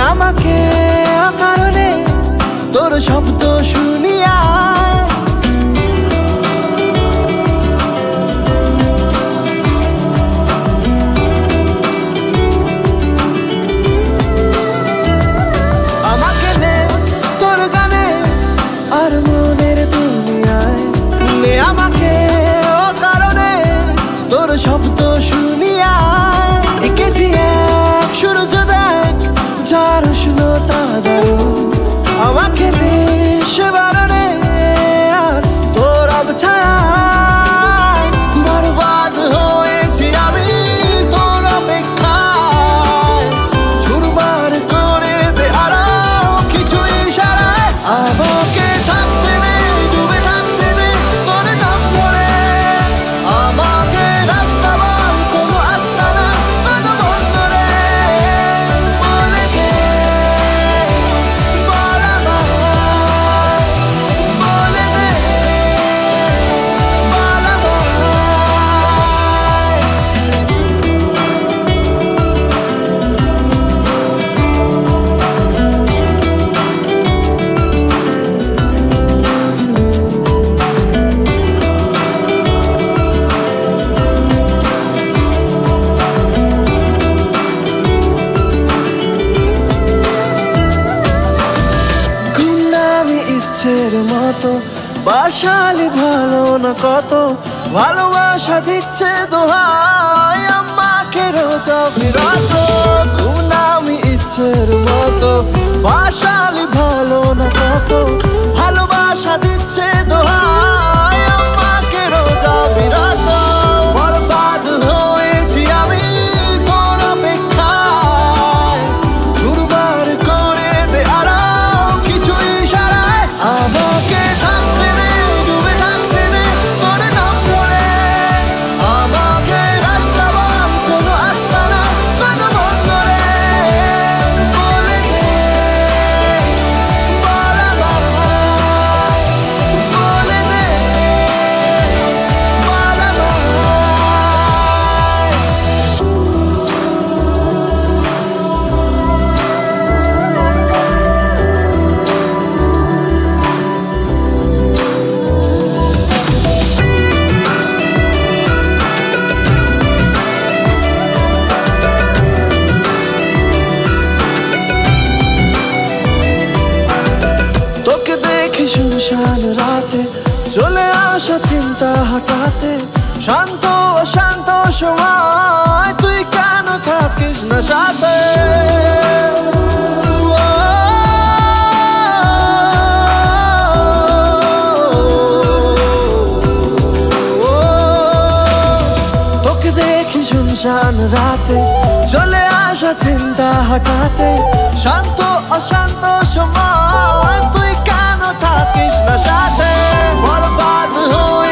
আমাকে অকারণে তোর শব্দ শুনিয়া আমাকে নে তোর গানে আর মনের দুনিয়ায় নে আমাকে অকারণে তোর শব্দ শুনিয়া এঁকেছি এক সূর্য দেখ যার উষ্ণতা দারুণ আমাকে নে সে বারণে আর তোর অবছায়ায় বরবাদ হয়েছি আমি তোর অপেক্ষায় চুরমার করে দে আরো কিছু ইশারায় আমাকে থাকতে নে ডুবে থাকতে নে তোর নাম ধরে আমাকে রাস্তা বল কোনো আস্তানা কোনো বন্দরে বলে দে বল আমায় বলে দে বল আমায় গুমনামি ইচ্ছের মতো বাসালি ভালো না কত ভালোবাসা দিচ্ছে দোহাই আমাকে রোজ অবিরত গুমনামি ইচ্ছের মতো বাসালি ভালো না কত ভালোবাসা দিচ্ছে দোহাই আমাকে রোজ অবিরত বরবাদ হয়েছি আমি তোর অপেক্ষায় চুরমার করে দে আরো কিছু ইশারায় আমাকে থাকতে নে ডুবে থাকতে নে তোর নাম ধরে আমাকে রাস্তা বল কোনো আস্তানা কোনো বন্দরে বলে দে বল আমায় বলে দে বল আমায় তোকে দেখি শুনশান রাতে চলে আসা চিন্তা হঠাতে শান্ত অশান্ত সময় তুই কেন থাকিস না সাথে তোকে দেখি শুনশান রাতে চলে আসা চিন্তা হঠাতে শান্ত অশান্ত সময় তুই কেন থাকিস না সাথে বরবাদ হয়ে